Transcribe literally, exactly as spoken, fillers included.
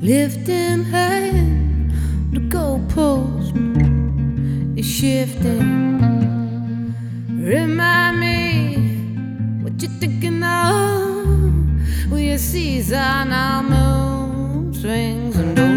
Lifting hand, the goalpost is shifting. Remind me what you're thinking of when you see on our moon swings and